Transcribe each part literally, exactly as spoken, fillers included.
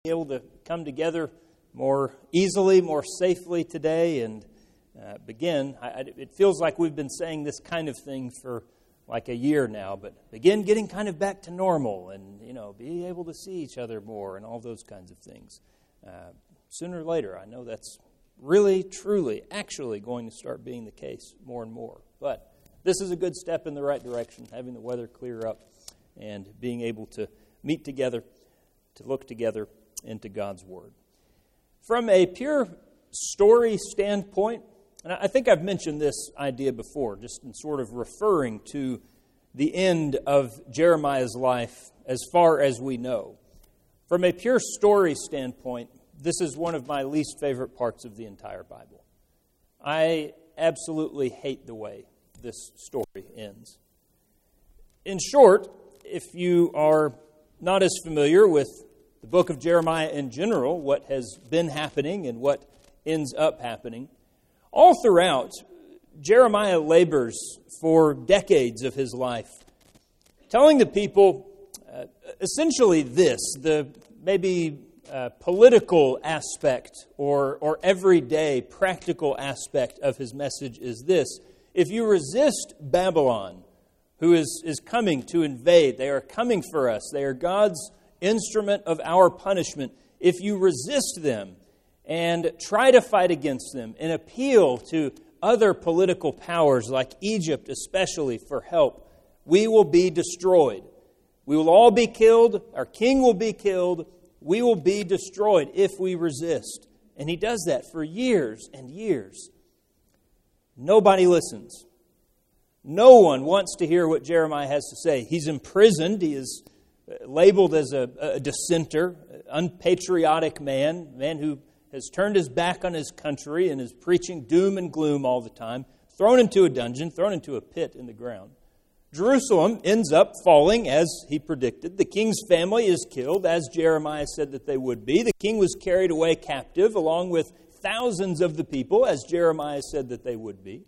able to come together more easily, more safely today and uh, begin. I, it feels like we've been saying this kind of thing for like a year now, but begin getting kind of back to normal and, you know, be able to see each other more and all those kinds of things. Uh, sooner or later, I know that's really, truly, actually going to start being the case more and more. But this is a good step in the right direction, having the weather clear up and being able to meet together, to look together into God's Word. From a pure story standpoint, and I think I've mentioned this idea before, just in sort of referring to the end of Jeremiah's life as far as we know. From a pure story standpoint, this is one of my least favorite parts of the entire Bible. I absolutely hate the way this story ends. In short, if you are not as familiar with the book of Jeremiah in general, what has been happening and what ends up happening, all throughout, Jeremiah labors for decades of his life, telling the people uh, essentially this, the maybe uh, political aspect or, or everyday practical aspect of his message is this: if you resist Babylon, who is, is coming to invade, they are coming for us, they are God's instrument of our punishment. If you resist them and try to fight against them and appeal to other political powers like Egypt especially for help, we will be destroyed. We will all be killed. Our king will be killed. We will be destroyed if we resist. And he does that for years and years. Nobody listens. No one wants to hear what Jeremiah has to say. He's imprisoned. He is labeled as a, a dissenter, unpatriotic man, man who has turned his back on his country and is preaching doom and gloom all the time, thrown into a dungeon, thrown into a pit in the ground. Jerusalem ends up falling as he predicted. The king's family is killed, as Jeremiah said that they would be. The king was carried away captive along with thousands of the people, as Jeremiah said that they would be.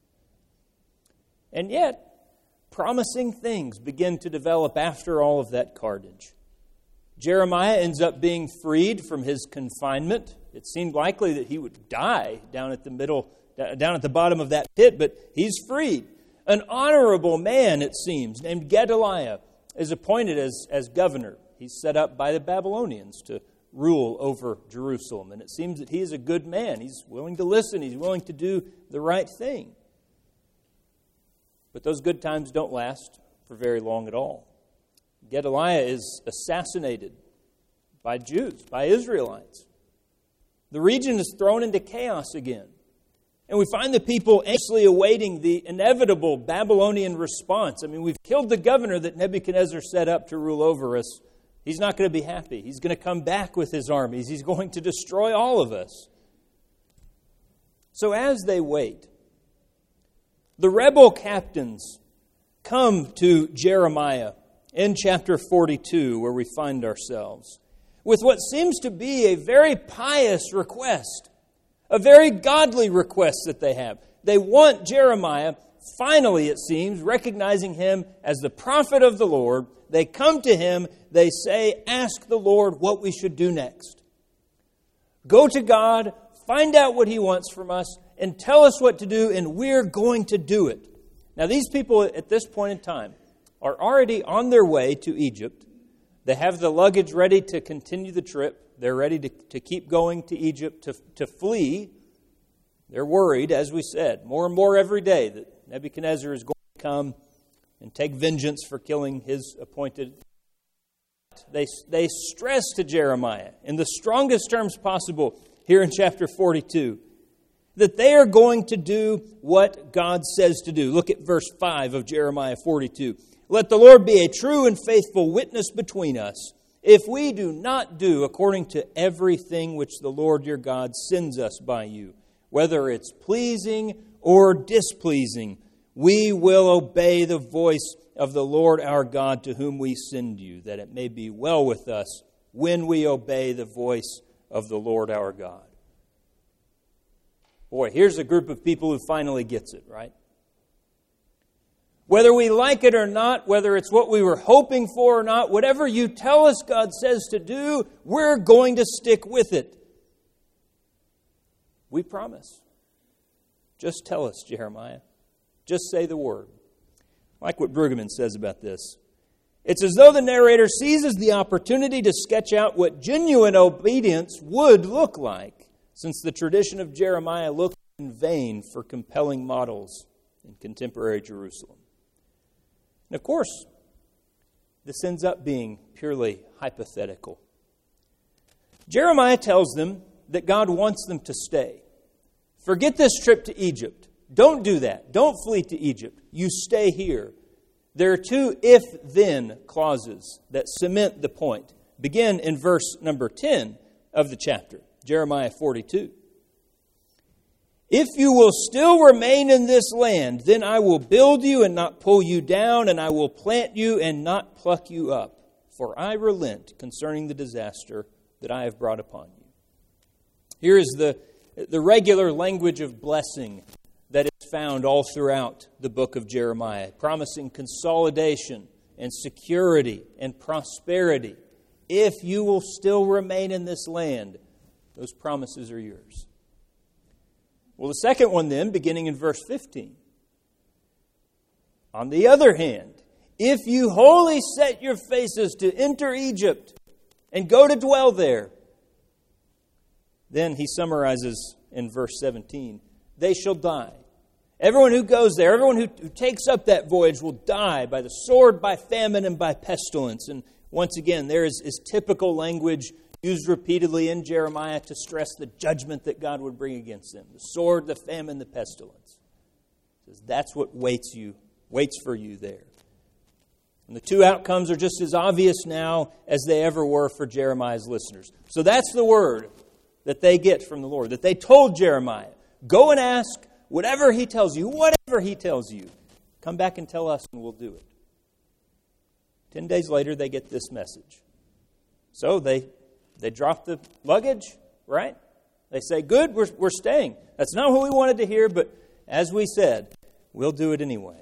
And yet, promising things begin to develop after all of that carnage. Jeremiah ends up being freed from his confinement. It seemed likely that he would die down at the middle, down at the bottom of that pit, but he's freed. An honorable man, it seems, named Gedaliah, is appointed as, as governor. He's set up by the Babylonians to rule over Jerusalem. And it seems that he is a good man. He's willing to listen. He's willing to do the right thing. But those good times don't last for very long at all. Gedaliah is assassinated by Jews, by Israelites. The region is thrown into chaos again. And we find the people anxiously awaiting the inevitable Babylonian response. I mean, we've killed the governor that Nebuchadnezzar set up to rule over us. He's not going to be happy. He's going to come back with his armies. He's going to destroy all of us. So as they wait, the rebel captains come to Jeremiah in chapter forty-two, where we find ourselves, with what seems to be a very pious request, a very godly request that they have. They want Jeremiah, finally it seems, recognizing him as the prophet of the Lord. They come to him, they say, ask the Lord what we should do next. Go to God, find out what he wants from us, and tell us what to do, and we're going to do it. Now, these people at this point in time are already on their way to Egypt. They have the luggage ready to continue the trip. They're ready to, to keep going to Egypt, to, to flee. They're worried, as we said, more and more every day that Nebuchadnezzar is going to come and take vengeance for killing his appointed. They, they stress to Jeremiah in the strongest terms possible here in chapter forty-two that they are going to do what God says to do. Look at verse five of Jeremiah forty-two. Let the Lord be a true and faithful witness between us, if we do not do according to everything which the Lord your God sends us by you, whether it's pleasing or displeasing, we will obey the voice of the Lord our God to whom we send you, that it may be well with us when we obey the voice of the Lord our God. Boy, here's a group of people who finally gets it, right? Whether we like it or not, whether it's what we were hoping for or not, whatever you tell us God says to do, we're going to stick with it. We promise. Just tell us, Jeremiah. Just say the word. I like what Brueggemann says about this. It's as though the narrator seizes the opportunity to sketch out what genuine obedience would look like, since the tradition of Jeremiah looked in vain for compelling models in contemporary Jerusalem. And of course, this ends up being purely hypothetical. Jeremiah tells them that God wants them to stay. Forget this trip to Egypt. Don't do that. Don't flee to Egypt. You stay here. There are two if-then clauses that cement the point. Begin in verse number ten of the chapter, Jeremiah forty-two. If you will still remain in this land, then I will build you and not pull you down, and I will plant you and not pluck you up. For I relent concerning the disaster that I have brought upon you. Here is the, the regular language of blessing that is found all throughout the book of Jeremiah, promising consolidation and security and prosperity. If you will still remain in this land, those promises are yours. Well, the second one then, beginning in verse fifteen. On the other hand, if you wholly set your faces to enter Egypt and go to dwell there, then he summarizes in verse seventeen, they shall die. Everyone who goes there, everyone who, who takes up that voyage will die by the sword, by famine, and by pestilence. And once again, there is, is typical language used repeatedly in Jeremiah to stress the judgment that God would bring against them. The sword, the famine, the pestilence. He says that's what waits you, waits for you there. And the two outcomes are just as obvious now as they ever were for Jeremiah's listeners. So that's the word that they get from the Lord, that they told Jeremiah. Go and ask whatever he tells you, whatever he tells you. Come back and tell us and we'll do it. Ten days later, they get this message. So they they drop the luggage, right? They say, good, we're, we're staying. That's not what we wanted to hear, but as we said, we'll do it anyway.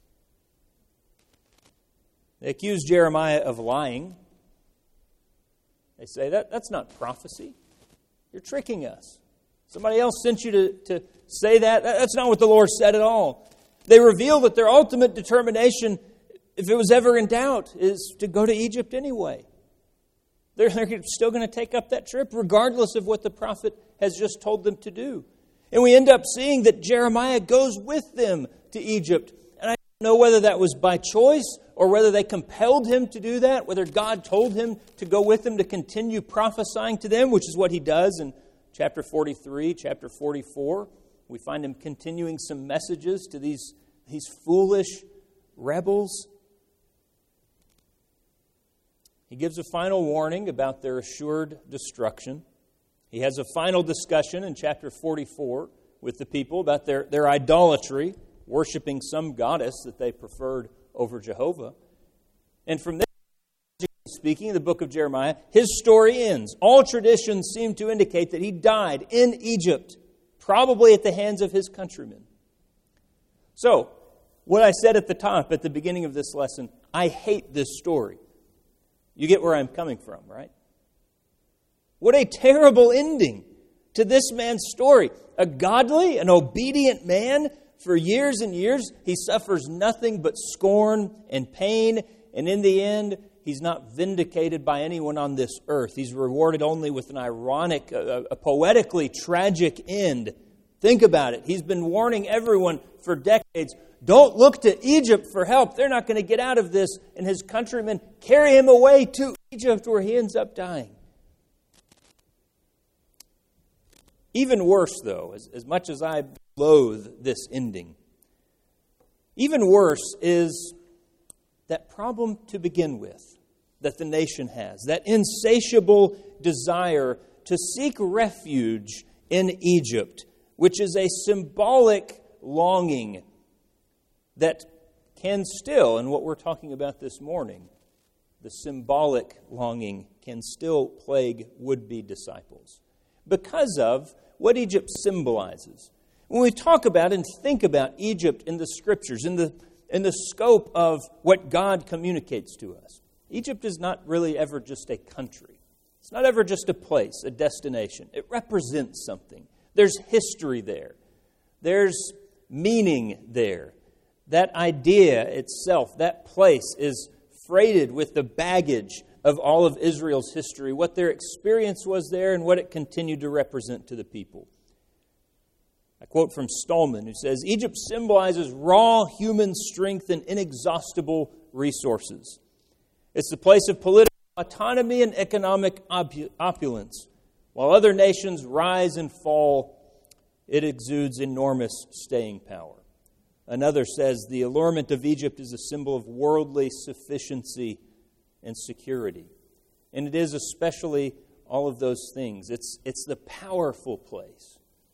They accuse Jeremiah of lying. They say, that that's not prophecy. You're tricking us. Somebody else sent you to, to say that. That's not what the Lord said at all. They reveal that their ultimate determination, if it was ever in doubt, is to go to Egypt anyway. They're, they're still going to take up that trip regardless of what the prophet has just told them to do. And we end up seeing that Jeremiah goes with them to Egypt. And I don't know whether that was by choice or whether they compelled him to do that, whether God told him to go with them to continue prophesying to them, which is what he does in chapter forty-three, chapter forty-four. We find him continuing some messages to these, these foolish rebels. He gives a final warning about their assured destruction. He has a final discussion in chapter forty-four with the people about their, their idolatry, worshiping some goddess that they preferred over Jehovah. And from there, speaking in the book of Jeremiah, his story ends. All traditions seem to indicate that he died in Egypt, probably at the hands of his countrymen. So, what I said at the top, at the beginning of this lesson, I hate this story. You get where I'm coming from, right? What a terrible ending to this man's story. A godly, an obedient man, for years and years, he suffers nothing but scorn and pain, and in the end, he's not vindicated by anyone on this earth. He's rewarded only with an ironic, a, a poetically tragic end. Think about it. He's been warning everyone for decades, don't look to Egypt for help. They're not going to get out of this. And his countrymen carry him away to Egypt where he ends up dying. Even worse, though, as, as much as I loathe this ending, even worse is that problem to begin with that the nation has, that insatiable desire to seek refuge in Egypt, which is a symbolic longing that can still, and what we're talking about this morning, the symbolic longing can still plague would-be disciples because of what Egypt symbolizes. When we talk about and think about Egypt in the Scriptures, in the in the scope of what God communicates to us. Egypt is not really ever just a country. It's not ever just a place, a destination. It represents something. There's history there. There's meaning there. That idea itself, that place, is freighted with the baggage of all of Israel's history, what their experience was there and what it continued to represent to the people. I quote from Stallman, who says, Egypt symbolizes raw human strength and inexhaustible resources. It's the place of political autonomy and economic opulence. While other nations rise and fall, it exudes enormous staying power. Another says, the allurement of Egypt is a symbol of worldly sufficiency and security. And it is especially all of those things. It's, it's the powerful place.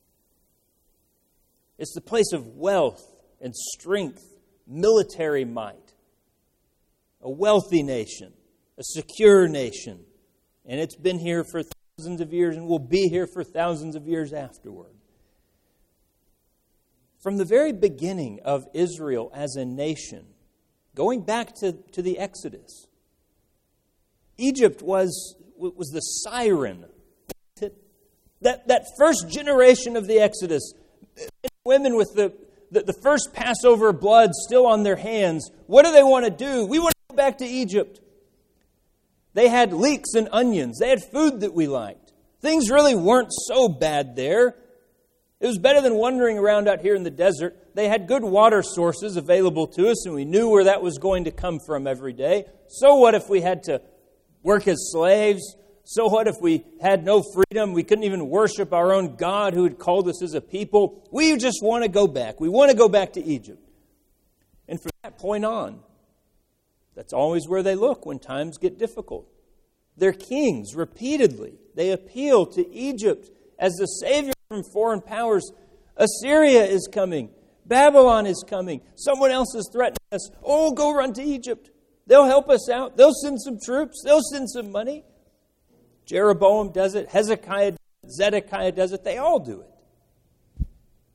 It's the place of wealth and strength, military might. A wealthy nation, a secure nation. And it's been here for thousands of years and will be here for thousands of years afterward. From the very beginning of Israel as a nation, going back to, to the Exodus, Egypt was, was the siren. That, that first generation of the Exodus, women with the, the, the first Passover blood still on their hands, what do they want to do? We want to go back to Egypt. They had leeks and onions. They had food that we liked. Things really weren't so bad there. It was better than wandering around out here in the desert. They had good water sources available to us, and we knew where that was going to come from every day. So what if we had to work as slaves? So what if we had no freedom? We couldn't even worship our own God who had called us as a people. We just want to go back. We want to go back to Egypt. And from that point on, that's always where they look when times get difficult. Their kings, repeatedly, they appeal to Egypt as the savior from foreign powers. Assyria is coming. Babylon is coming. Someone else is threatening us. Oh, go run to Egypt. They'll help us out. They'll send some troops. They'll send some money. Jeroboam does it. Hezekiah does it. Zedekiah does it. They all do it.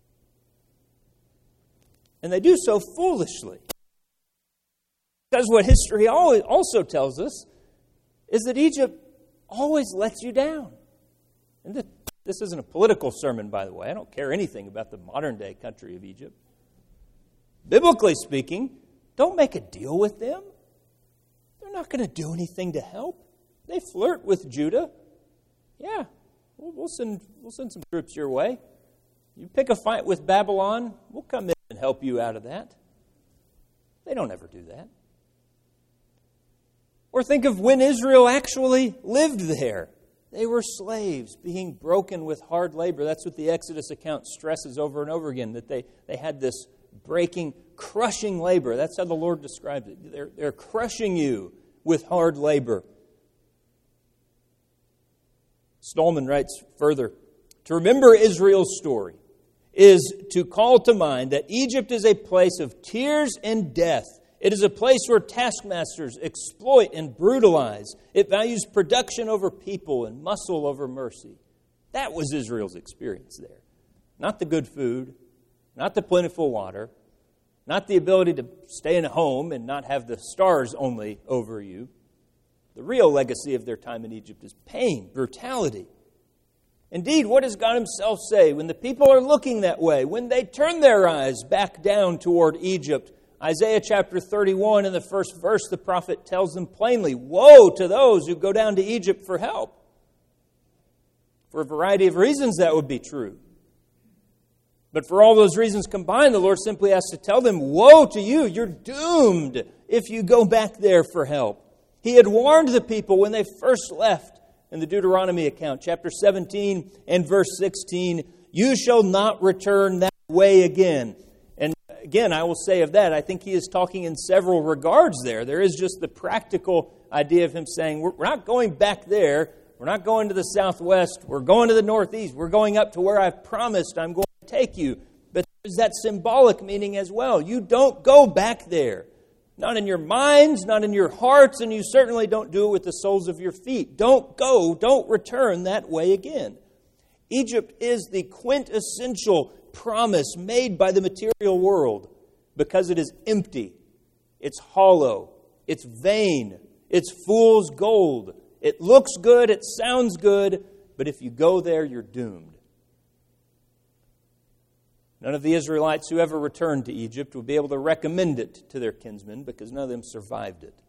And they do so foolishly. Because what history also tells us is that Egypt always lets you down. And the This isn't a political sermon, by the way. I don't care anything about the modern-day country of Egypt. Biblically speaking, don't make a deal with them. They're not going to do anything to help. They flirt with Judah. Yeah, we'll, we'll send we'll send some troops your way. You pick a fight with Babylon, we'll come in and help you out of that. They don't ever do that. Or think of when Israel actually lived there. They were slaves being broken with hard labor. That's what the Exodus account stresses over and over again, that they, they had this breaking, crushing labor. That's how the Lord describes it. They're, they're crushing you with hard labor. Stallman writes further, to remember Israel's story is to call to mind that Egypt is a place of tears and death. It is a place where taskmasters exploit and brutalize. It values production over people and muscle over mercy. That was Israel's experience there. Not the good food, not the plentiful water, not the ability to stay in a home and not have the stars only over you. The real legacy of their time in Egypt is pain, brutality. Indeed, what does God himself say when the people are looking that way, when they turn their eyes back down toward Egypt? Isaiah chapter thirty-one, in the first verse, the prophet tells them plainly, woe to those who go down to Egypt for help. For a variety of reasons that would be true. But for all those reasons combined, the Lord simply has to tell them, woe to you, you're doomed if you go back there for help. He had warned the people when they first left in the Deuteronomy account, chapter seventeen and verse sixteen, you shall not return that way again. Again, I will say of that, I think he is talking in several regards there. There is just the practical idea of him saying, we're not going back there. We're not going to the southwest. We're going to the northeast. We're going up to where I've promised I'm going to take you. But there's that symbolic meaning as well. You don't go back there. Not in your minds, not in your hearts, and you certainly don't do it with the soles of your feet. Don't go, don't return that way again. Egypt is the quintessential promise made by the material world. because it is empty, it's hollow, it's vain, it's fool's gold. It looks good, it sounds good, but if you go there, you're doomed. None of the Israelites who ever returned to Egypt would be able to recommend it to their kinsmen because none of them survived it.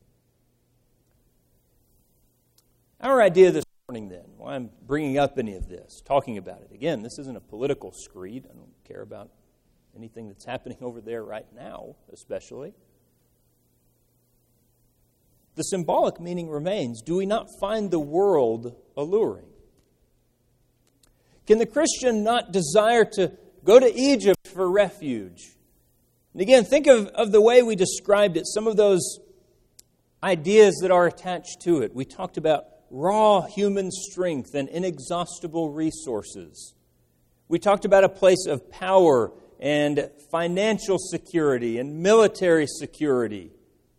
Our idea this morning then, why I'm bringing up any of this, talking about it. Again, this isn't a political screed. I don't care about anything that's happening over there right now, especially. The symbolic meaning remains, do we not find the world alluring? Can the Christian not desire to go to Egypt for refuge? And again, think of, of the way we described it, some of those ideas that are attached to it. We talked about raw human strength and inexhaustible resources. We talked about a place of power and financial security and military security.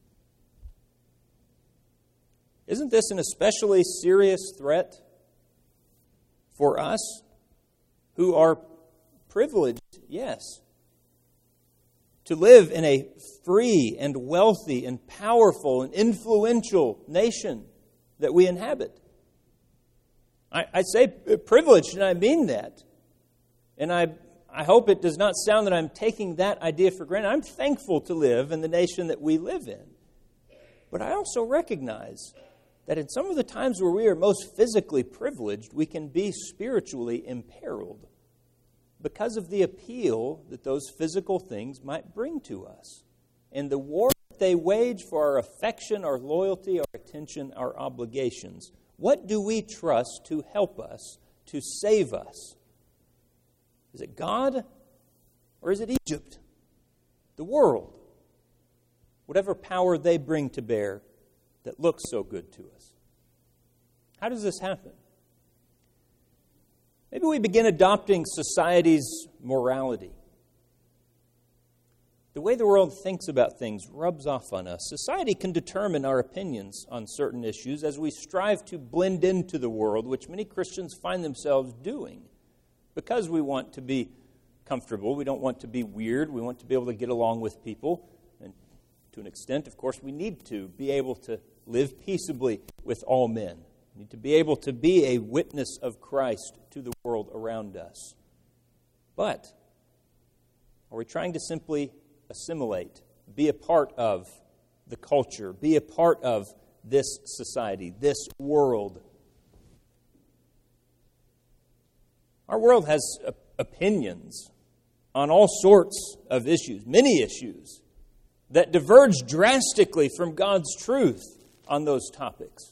Isn't this an especially serious threat for us who are privileged, yes, to live in a free and wealthy and powerful and influential nation that we inhabit? I, I say privileged, and I mean that. And I, I hope it does not sound that I'm taking that idea for granted. I'm thankful to live in the nation that we live in. But I also recognize that in some of the times where we are most physically privileged, we can be spiritually imperiled because of the appeal that those physical things might bring to us. And the war that they wage for our affection, our loyalty, our attention, our obligations. What do we trust to help us, to save us? Is it God or is it Egypt? The world? Whatever power they bring to bear that looks so good to us. How does this happen? Maybe we begin adopting society's morality. The way the world thinks about things rubs off on us. Society can determine our opinions on certain issues as we strive to blend into the world, which many Christians find themselves doing. Because we want to be comfortable, we don't want to be weird, we want to be able to get along with people. And to an extent, of course, we need to be able to live peaceably with all men. We need to be able to be a witness of Christ to the world around us. But are we trying to simply assimilate, be a part of the culture, be a part of this society, this world? Our world has opinions on all sorts of issues, many issues, that diverge drastically from God's truth on those topics.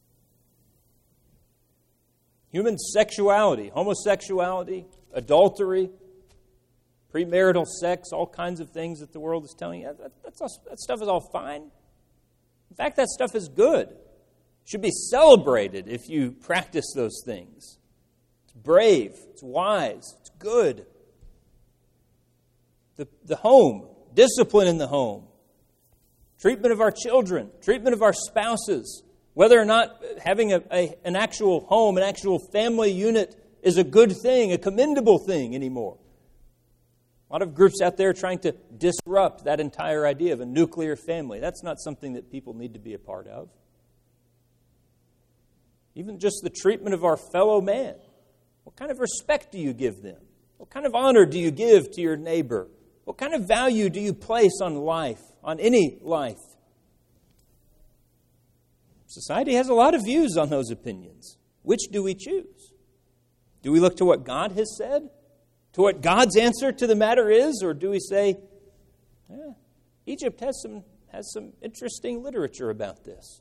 Human sexuality, homosexuality, adultery, premarital sex, all kinds of things that the world is telling you. That, that's all, that stuff is all fine. In fact, that stuff is good. It should be celebrated if you practice those things. It's brave, it's wise, it's good. The, the home, discipline in the home, treatment of our children, treatment of our spouses, whether or not having a, a, an actual home, an actual family unit is a good thing, a commendable thing anymore. A lot of groups out there trying to disrupt that entire idea of a nuclear family. That's not something that people need to be a part of. Even just the treatment of our fellow man. What kind of respect do you give them? What kind of honor do you give to your neighbor? What kind of value do you place on life, on any life? Society has a lot of views on those opinions. Which do we choose? Do we look to what God has said? To what God's answer to the matter is? Or do we say, eh, Egypt has some, has some interesting literature about this.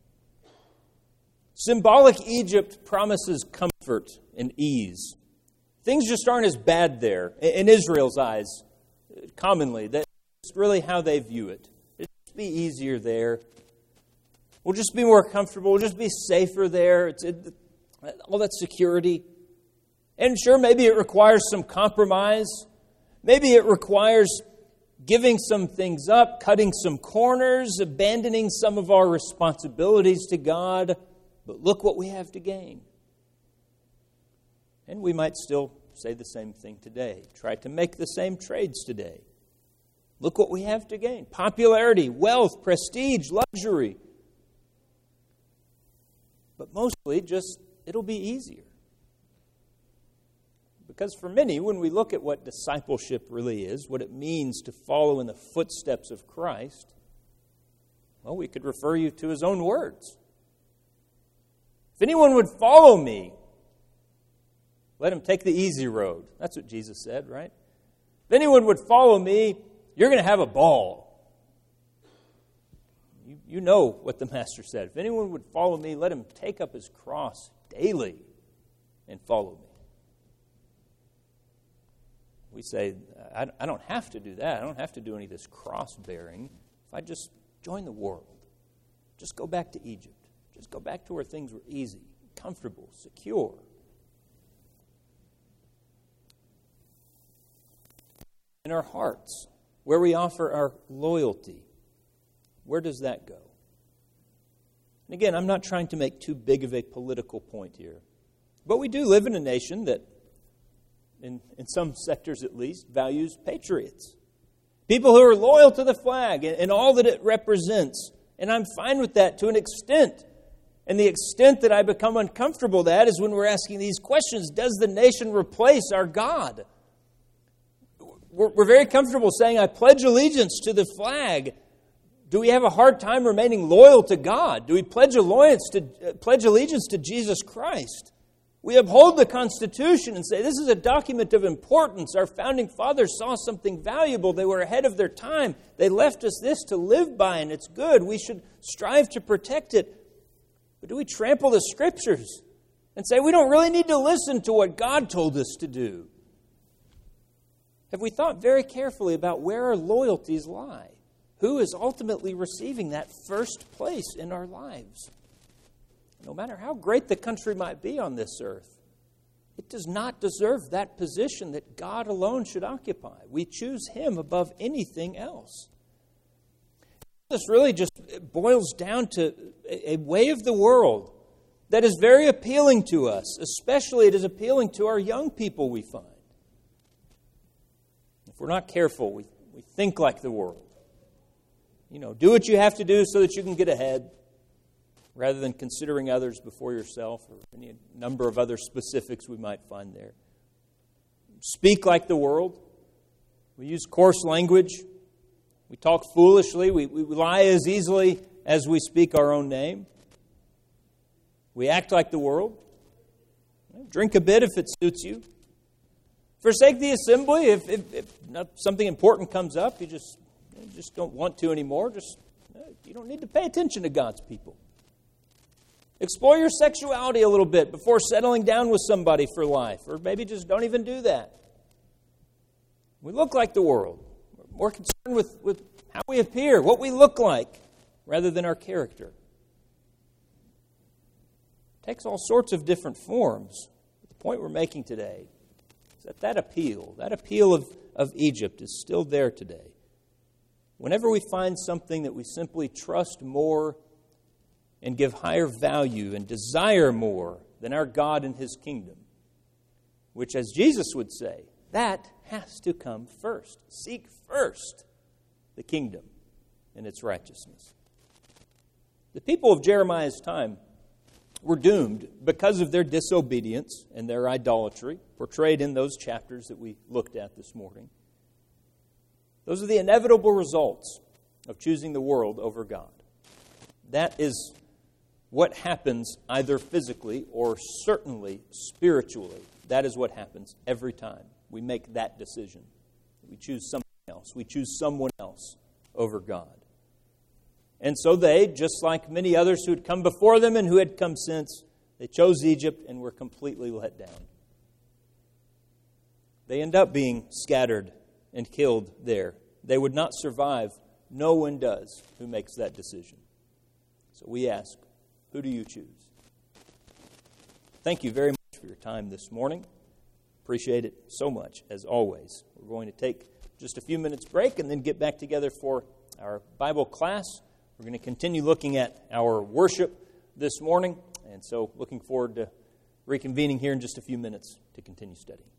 Symbolic Egypt promises comfort and ease. Things just aren't as bad there, in Israel's eyes, commonly. That's really how they view it. It'll just be easier there. We'll just be more comfortable. We'll just be safer there. It's it, all that security. And sure, maybe it requires some compromise. Maybe it requires giving some things up, cutting some corners, abandoning some of our responsibilities to God. But look what we have to gain. And we might still say the same thing today. Try to make the same trades today. Look what we have to gain. Popularity, wealth, prestige, luxury. But mostly just, it'll be easier. Because for many, when we look at what discipleship really is, what it means to follow in the footsteps of Christ, well, we could refer you to his own words. If anyone would follow me, let him take the easy road. That's what Jesus said, right? If anyone would follow me, you're going to have a ball. You, you know what the Master said. If anyone would follow me, let him take up his cross daily and follow me. We say, I, I don't have to do that. I don't have to do any of this cross-bearing. If I just join the world, just go back to Egypt, just go back to where things were easy, comfortable, secure. In our hearts, where we offer our loyalty, where does that go? And again, I'm not trying to make too big of a political point here, but we do live in a nation that, in, in some sectors at least, values patriots. People who are loyal to the flag and, and all that it represents. And I'm fine with that to an extent. And the extent that I become uncomfortable with that is when we're asking these questions. Does the nation replace our God? We're, we're very comfortable saying, I pledge allegiance to the flag. Do we have a hard time remaining loyal to God? Do we pledge allegiance to, uh, pledge allegiance to Jesus Christ? We uphold the Constitution and say, this is a document of importance. Our founding fathers saw something valuable. They were ahead of their time. They left us this to live by, and it's good. We should strive to protect it. But do we trample the Scriptures and say, we don't really need to listen to what God told us to do? Have we thought very carefully about where our loyalties lie? Who is ultimately receiving that first place in our lives? No matter how great the country might be on this earth, it does not deserve that position that God alone should occupy. We choose Him above anything else. This really just boils down to a way of the world that is very appealing to us. Especially it is appealing to our young people, we find. If we're not careful, we, we think like the world. You know, do what you have to do so that you can get ahead, rather than considering others before yourself, or any number of other specifics we might find there. Speak like the world. We use coarse language. We talk foolishly. We, we lie as easily as we speak our own name. We act like the world. Drink a bit if it suits you. Forsake the assembly. If, if, if something important comes up, you just, you just don't want to anymore. Just you don't need to pay attention to God's people. Explore your sexuality a little bit before settling down with somebody for life. Or maybe just don't even do that. We look like the world. We're more concerned with, with how we appear, what we look like, rather than our character. It takes all sorts of different forms. But the point we're making today is that that appeal, that appeal of, of Egypt is still there today. Whenever we find something that we simply trust more and give higher value and desire more than our God and His kingdom, which, as Jesus would say, that has to come first. Seek first the kingdom and its righteousness. The people of Jeremiah's time were doomed because of their disobedience and their idolatry, portrayed in those chapters that we looked at this morning. Those are the inevitable results of choosing the world over God. That is what happens either physically or certainly spiritually. That is what happens every time we make that decision. We choose something else. We choose someone else over God. And so they, just like many others who had come before them and who had come since, they chose Egypt and were completely let down. They end up being scattered and killed there. They would not survive. No one does who makes that decision. So we ask, who do you choose? Thank you very much for your time this morning. Appreciate it so much, as always. We're going to take just a few minutes break and then get back together for our Bible class. We're going to continue looking at our worship this morning. And so looking forward to reconvening here in just a few minutes to continue studying.